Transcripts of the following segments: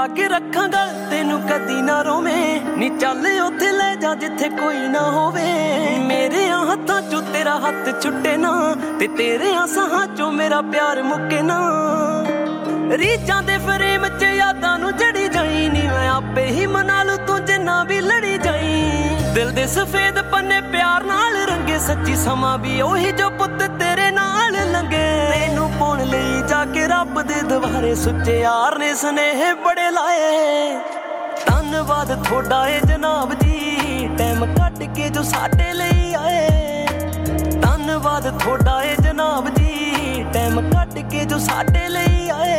ਲਾ ਕੇ ਰੱਖਾਂ ਗਲ ਤੈਨੂੰ ਕਦੀ ਨਾ ਰੋਵੇਂ ਨੀ ਚੱਲ ਉੱਥੇ ਲੈ ਜਾ ਜਿੱਥੇ ਕੋਈ ਨਾ ਹੋਵੇ ਮੇਰੇ ਹੱਥਾਂ ਚੋਂ ਤੇਰਾ ਹੱਥ ਛੁੱਟੇ ਨਾ ਤੇ ਤੇਰੇ ਸਾਹਾਂ ਚੋਂ ਮੇਰਾ ਪਿਆਰ ਮੁੱਕੇ ਨਾ ਰੀਝਾਂ ਦੇ ਫਰੇਮ 'ਚ ਯਾਦਾਂ ਨੂੰ ਜੜੀ ਜਾਈ ਨੀ ਮੈਂ ਆਪੇ ਹੀ ਮਨਾ ਲੂ ਤੂੰ ਜਿੰਨਾ ਵੀ ਲੜੀ ਜਾਈ ਦਿਲ ਦੇ ਸਫੇਦ ਪੰਨੇ ਪਿਆਰ ਨਾਲ ਰੰਗੇ ਸੱਚੀ ਸਮਾਂ ਵੀ ਉਹੀ ਜੋ ਪੁੱਤ ਤੇਰੇ ਨਾਲ ਲੰਗੇ ਤੈਨੂੰ ਪਾਉਣ ਲਈ ਜਾ ਕੇ ਰੱਬ ਦੇ ਦੁਆਰੇ ਸੁੱਚੇ ਯਾਰ ਨੇ ਸੁਨੇਹੇ ਬੜੇ ਲਾਏ ਧੰਨਵਾਦ ਤੁਹਾਡਾ ਏ ਜਨਾਬ ਜੀ ਟਾਈਮ ਕੱਢ ਕੇ ਜੋ ਸਾਡੇ ਲਈ ਆਏ ਧੰਨਵਾਦ ਤੁਹਾਡਾ ਏ ਜਨਾਬ ਜੀ ਟਾਈਮ ਕੱਢ ਕੇ ਜੋ ਸਾਡੇ ਲਈ ਆਏ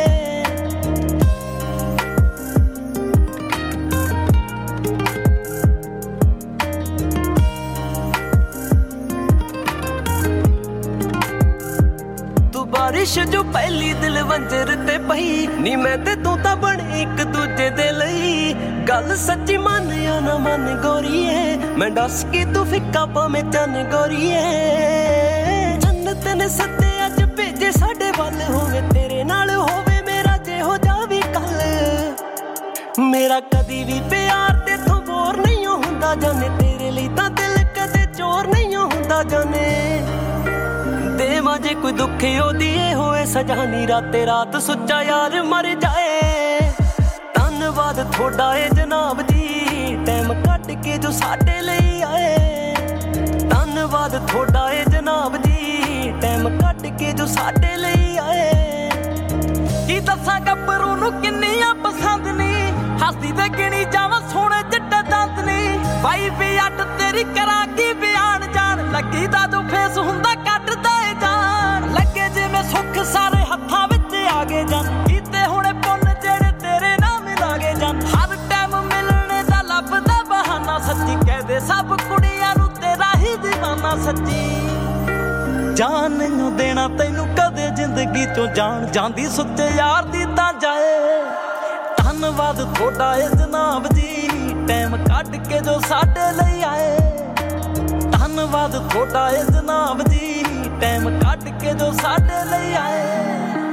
ਬਾਰਿਸ਼ ਜੋ ਪਹਿਲੀ ਦਿਲ ਵੰਜਰ ਤੇ ਪਈ ਨੀ ਮੈਂ ਤੇ ਤੂੰ ਤਾਂ ਬਣੇ ਇੱਕ ਦੂਜੇ ਦੇ ਲਈ ਗੱਲ ਸੱਚੀ ਮੰਨ ਜਾਂ ਨਾ ਮੰਨ ਗੋਰੀਏ ਮੈਂ ਦੱਸ ਕੇ ਤੂੰ ਫਿੱਕਾ ਭਾਵੇਂ ਚੰਨ ਗੋਰੀਏ ਜੰਨਤ ਨੇ ਸੱਦੇ ਅੱਜ ਭੇਜੇ ਸਾਡੇ ਵੱਲ ਹੋਵੇ ਤੇਰੇ ਨਾਲ ਹੋਵੇ ਮੇਰਾ ਜਿਹੋ ਜਾ ਵੀ ਕੱਲ ਮੇਰਾ ਕਦੀ ਵੀ ਪਿਆਰ ਤੇਥੋਂ ਬੋਰ ਨਹੀਂ ਹੁੰਦਾ ਜਾਨੇ ਤੇਰੇ ਲਈ ਤਾਂ ਦਿਲ ਕਦੇ ਚੋਰ ਨਹੀਂ ਹੁੰਦਾ ਜਾਨੇ ਦੇਵਾਂ ਜੇ ਕੋਈ ਦੁੱਖ ਉਹਦੀ ਏ ਹੋਏ ਸਜਾ ਨੀ ਰਾਤੇ ਰਾਤ ਸੁੱਚਾ ਯਾਰ ਮਰ ਜਾਏ ਧੰਨਵਾਦ ਤੁਹਾਡਾ ਏ ਜਨਾਬ ਜੀ ਟਾਈਮ ਕੱਢ ਕੇ ਜੋ ਸਾਡੇ ਲਈ ਆਏ ਧੰਨਵਾਦ ਤੁਹਾਡਾ ਏ ਜਨਾਬ ਜੀ ਟਾਈਮ ਕੱਢ ਕੇ ਜੋ ਸਾਡੇ ਲਈ ਆਏ ਕੀ ਦੱਸਾਂ ਗੱਭਰੂ ਨੂੰ ਕਿੰਨੀਆਂ ਪਸੰਦ ਨੀ ਹੱਸਦੀ ਤੇ ਗਿਣੀ ਜਾਵਾਂ ਸੋਹਣੇ ਚਿੱਟੇ ਦੰਦ ਨੀ ਬਾਈ ਵੀ ਅੱਡ ਤੇਰੀ ਕਰਾਂ ਕੀ ਬਿਆਨ ਜਾਣ ਲੱਗੀ ਦਾ ਜੋ ਫੇਸ ਹੁੰਦਾ ਕੱਢਦਾ ਲੱਗੇ ਜਿਵੇਂ ਸੁੱਖ ਸਾਰੇ ਹੱਥਾਂ ਵਿੱਚ ਆ ਗਏ ਜਾਨ ਕੀਤੇ ਹੁਣੇ ਪੁੰਨ ਜਿਹੜੇ ਤੇਰੇ ਨਾਲ ਮਿਲਾਗੇ ਜਾਨ ਹਰ ਟਾਈਮ ਮਿਲਣੇ ਦਾ ਲੱਭਦਾ ਬਹਾਨਾ ਸੱਚੀ ਕਹਦੇ ਸਭ ਕੁੜੀਆਂ ਨੂੰ ਤੇਰਾ ਹੀ ਦੀਵਾਨਾ ਸੱਚੀ ਜਾਨ ਨੂੰ ਦੇਣਾ ਤੈਨੂੰ ਕਦੇ ਜ਼ਿੰਦਗੀ ਚੋਂ ਜਾਣ ਜਾਂਦੀ ਸੁੱਚੇ ਯਾਰ ਦੀ ਤਾਂ ਜਾਏ ਧੰਨਵਾਦ ਤੁਹਾਡਾ ਏ ਜਨਾਬ ਜੀ ਟਾਈਮ ਕੱਢ ਕੇ ਜੋ ਸਾਡੇ ਲਈ ਆਏ ਧੰਨਵਾਦ ਤੁਹਾਡਾ ਏ ਜਨਾਬ ਜੀ ਟਾਈਮ ਕੱਢ ਕੇ ਜੋ ਸਾਡੇ ਲਈ ਆਏ